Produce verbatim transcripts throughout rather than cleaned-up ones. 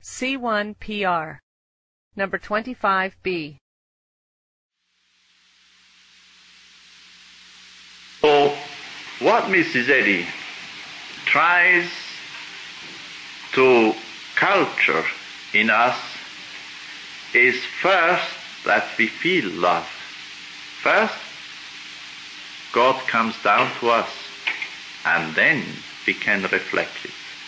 C one P R, number twenty-five B. So, what Missus Eddy tries to culture in us is first that we feel love. First, God comes down to us, and then we can reflect it.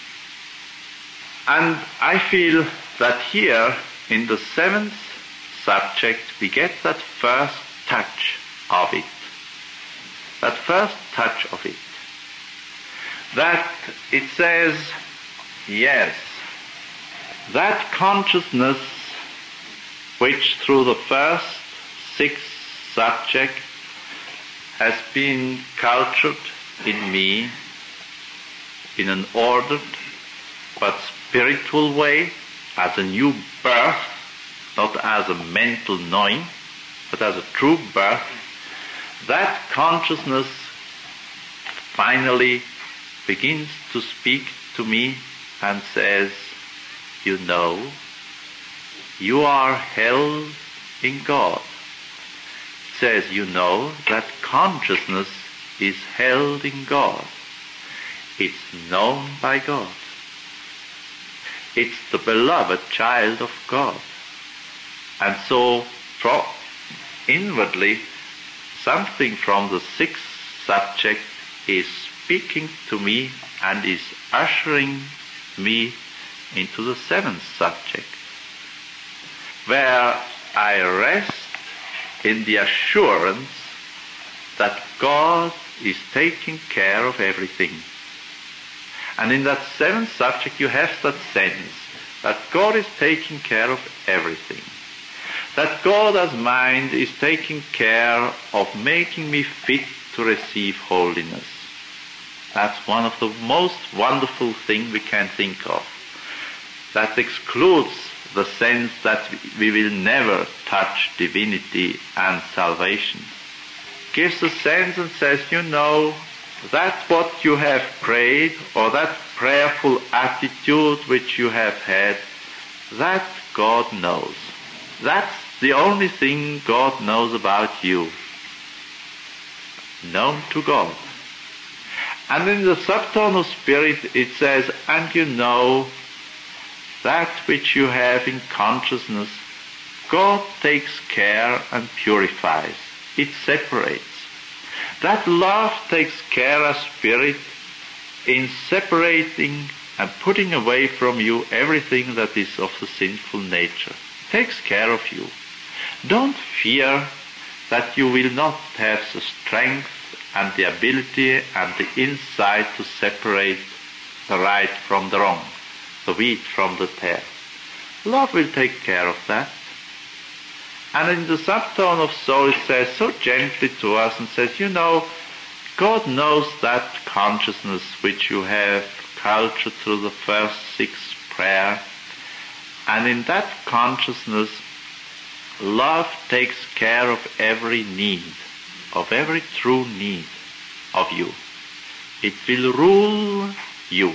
And I feel that here, in the seventh subject, we get that first touch of it. That first touch of it. That it says, yes, that consciousness which through the first six subjects has been cultured in me in an ordered but spiritual way, as a new birth, not as a mental knowing, but as a true birth, that consciousness finally begins to speak to me and says, you know, you are held in God. It says, you know, that consciousness is held in God. It's known by God. It's the beloved child of God. And so, from inwardly, something from the sixth subject is speaking to me and is ushering me into the seventh subject, where I rest in the assurance that God is taking care of everything. And in that seventh subject you have that sense that God is taking care of everything. That God as mind is taking care of making me fit to receive holiness. That's one of the most wonderful things we can think of. That excludes the sense that we will never touch divinity and salvation. Gives a sense and says, you know, that's what you have prayed, or that prayerful attitude which you have had, that God knows. That's the only thing God knows about you. Known to God. And in the subtone of spirit it says, and you know, that which you have in consciousness, God takes care and purifies. It separates. That love takes care as spirit in separating and putting away from you everything that is of the sinful nature. It takes care of you. Don't fear that you will not have the strength and the ability and the insight to separate the right from the wrong, the wheat from the tare. Love will take care of that. And in the subtone of soul it says so gently to us and says, you know, God knows that consciousness which you have cultured through the first six prayer. And in that consciousness, love takes care of every need, of every true need of you. It will rule you.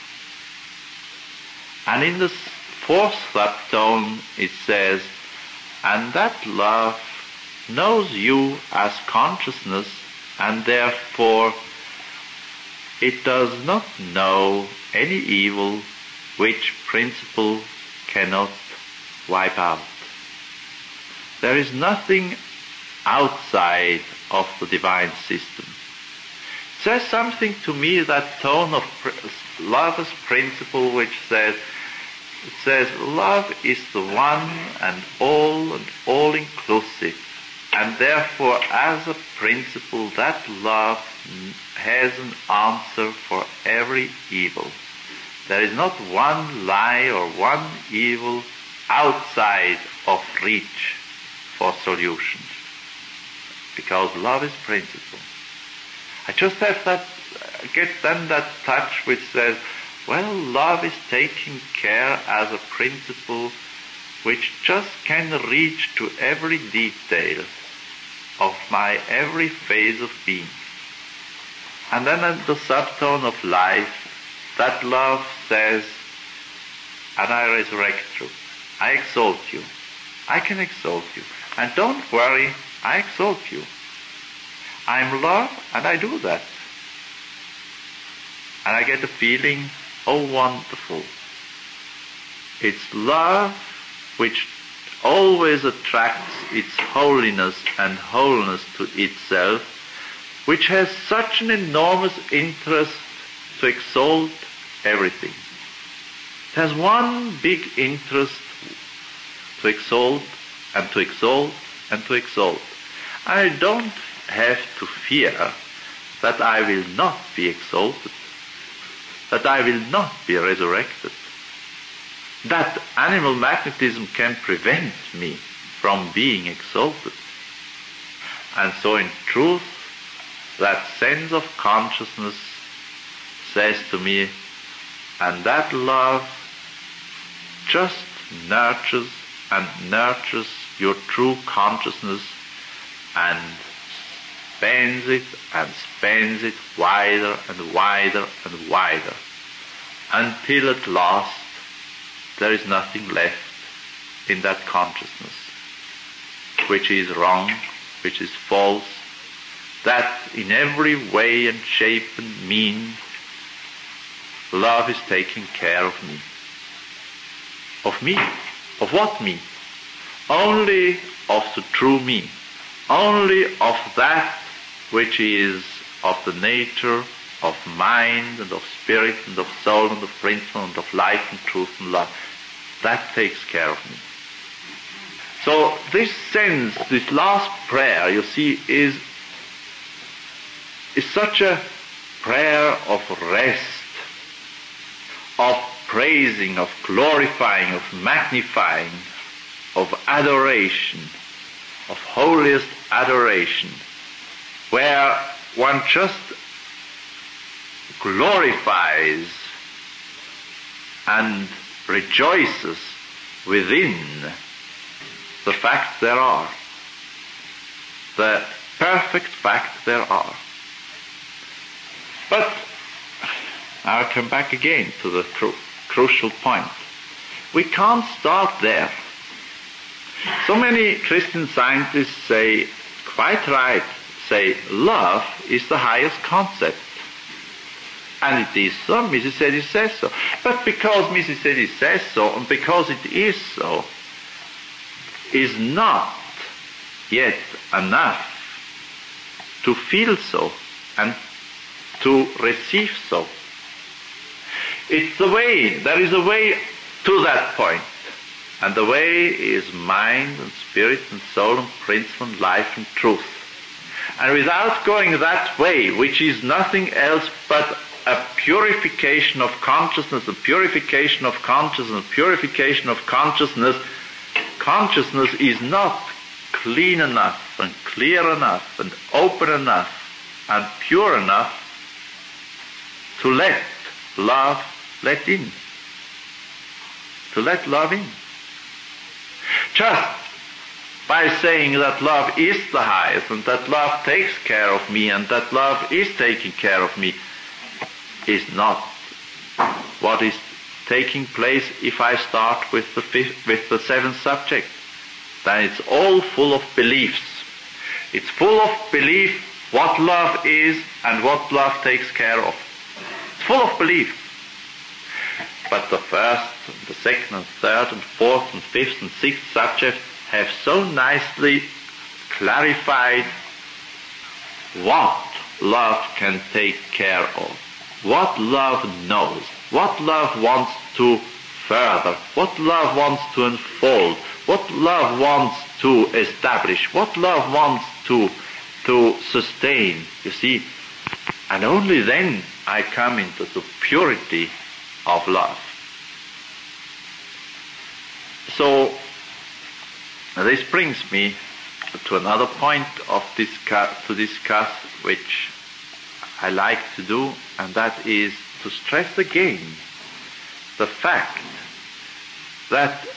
And in the fourth subtone it says, and that love knows you as consciousness, and therefore it does not know any evil which principle cannot wipe out. There is nothing outside of the divine system. It says something to me, that tone of love as principle which says, it says, love is the one and all and all-inclusive, and therefore as a principle that love has an answer for every evil. There is not one lie or one evil outside of reach for solution, because love is principle. I just have that, get then that touch which says, well, love is taking care as a principle which just can reach to every detail of my every phase of being. And then at the subtone of life, that love says, and I resurrect you. I exalt you. I can exalt you. And don't worry, I exalt you. I'm love, and I do that. And I get a feeling, oh wonderful. It's love which always attracts its holiness and wholeness to itself, which has such an enormous interest to exalt everything. It has one big interest to exalt and to exalt and to exalt. I don't have to fear that I will not be exalted, that I will not be resurrected, that animal magnetism can prevent me from being exalted. And so in truth, that sense of consciousness says to me, and that love just nurtures and nurtures your true consciousness and spans it and spans it wider and wider and wider, until at last there is nothing left in that consciousness which is wrong, which is false, that in every way and shape and mean love is taking care of me. Of me? Of what me? Only of the true me. Only of that which is of the nature of mind and of spirit and of soul and of principle and of life and truth and love. That takes care of me. So this sense, this last prayer, you see, is, is such a prayer of rest, of praising, of glorifying, of magnifying, of adoration, of holiest adoration, where one just glorifies and rejoices within the fact there are, the perfect fact there are. But I'll come back again to the cru- crucial point. We can't start there. So many Christian scientists say, quite right, say love is the highest concept. And it is so, Missus Eddy says so. But because Missus Eddy says so, and because it is so, is not yet enough to feel so and to receive so. It's the way, there is a way to that point. And the way is mind and spirit and soul and principle and life and truth. And without going that way, which is nothing else but a purification of consciousness, a purification of consciousness, a purification of consciousness, consciousness is not clean enough and clear enough and open enough and pure enough to let love let in. To let love in. Just by saying that love is the highest and that love takes care of me and that love is taking care of me is not what is taking place if I start with the fifth, with the seventh subject. Then it's all full of beliefs. It's full of belief what love is and what love takes care of. It's full of belief. But the first, the second and third and fourth and fifth and sixth subject have so nicely clarified what love can take care of, what love knows, what love wants to further, what love wants to unfold, what love wants to establish, what love wants to, to sustain, you see. And only then I come into the purity of love. So this brings me to another point of discuss, to discuss, which I like to do, and that is to stress again the fact that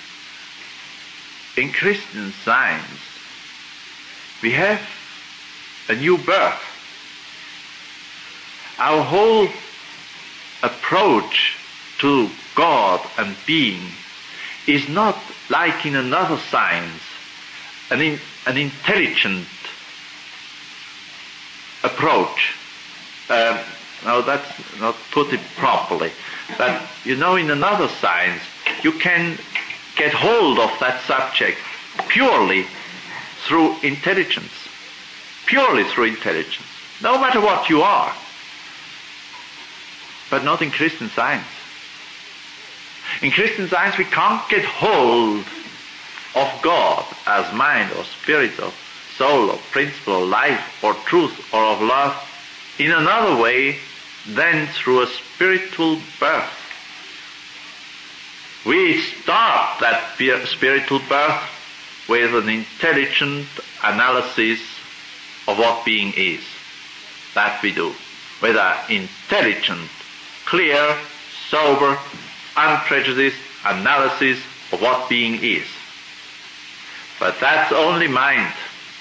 in Christian Science we have a new birth. Our whole approach to God and being is not like in another science, an, in, an intelligent approach. Uh, no, that's not put it properly. But, you know, in another science, you can get hold of that subject purely through intelligence. Purely through intelligence. No matter what you are. But not in Christian Science. In Christian Science we can't get hold of God as mind or spirit or soul or principle or life or truth or of love in another way than through a spiritual birth. We start that spiritual birth with an intelligent analysis of what being is. That we do. With an intelligent, clear, sober, unprejudiced analysis of what being is. But that's only mind.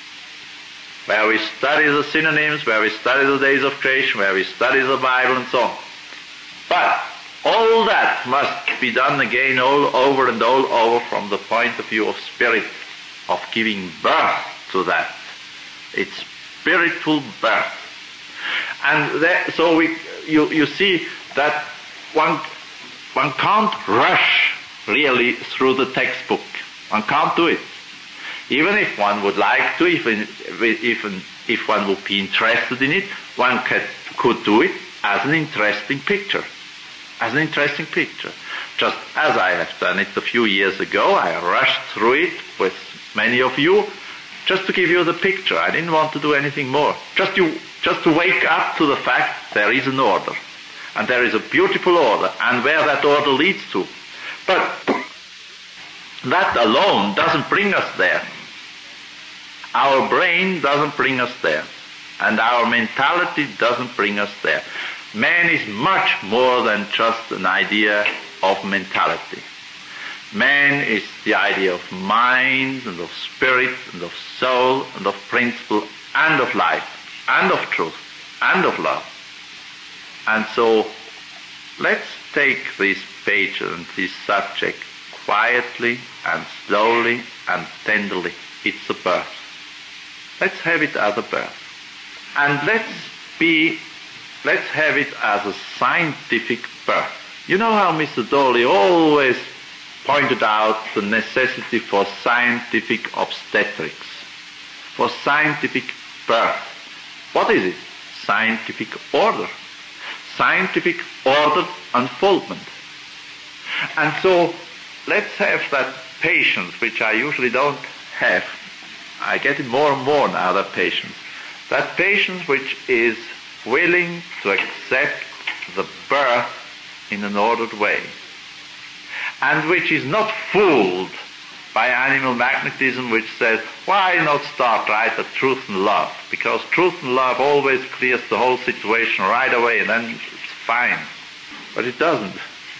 Where we study the synonyms, where we study the days of creation, where we study the Bible and so on. But all that must be done again all over and all over from the point of view of spirit, of giving birth to that. It's spiritual birth. And there, so we, you, you see that one, one can't rush really through the textbook. One can't do it. Even if one would like to, even, even if one would be interested in it, one could, could do it as an interesting picture. As an interesting picture. Just as I have done it a few years ago, I rushed through it with many of you, just to give you the picture. I didn't want to do anything more. Just to, just to wake up to the fact there is an order. And there is a beautiful order, and where that order leads to. But that alone doesn't bring us there. Our brain doesn't bring us there. And our mentality doesn't bring us there. Man is much more than just an idea of mentality. Man is the idea of mind and of spirit and of soul and of principle and of life and of truth and of love. And so let's take this page and this subject quietly and slowly and tenderly. It's a birth. Let's have it as a birth. And let's be, let's have it as a scientific birth. You know how Mister Dolly always pointed out the necessity for scientific obstetrics, for scientific birth. What is it? Scientific order. Scientific ordered unfoldment. And so let's have that patience, which I usually don't have. I get it more and more now, that patience. That patience which is willing to accept the birth in an ordered way. And which is not fooled by animal magnetism, which says, why not start right at truth and love? Because truth and love always clears the whole situation right away, and then it's fine. But it doesn't.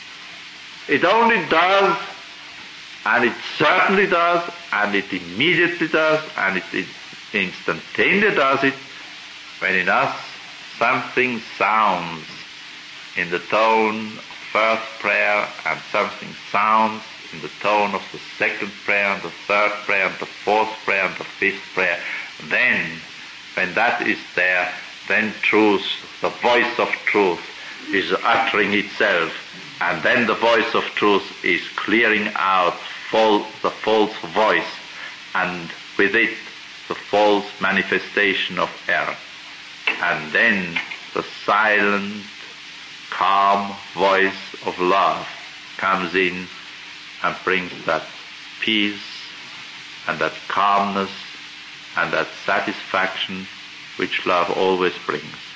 It only does, and it certainly does, and it immediately does, and it instantaneously does it, when in us something sounds in the tone of first prayer, and something sounds in the tone of the second prayer, and the third prayer, and the fourth prayer, and the fifth prayer. Then, when that is there, then truth, the voice of truth, is uttering itself, and then the voice of truth is clearing out fal- the false voice, and with it the false manifestation of error. And then the silent, calm voice of love comes in and brings that peace and that calmness and that satisfaction which love always brings.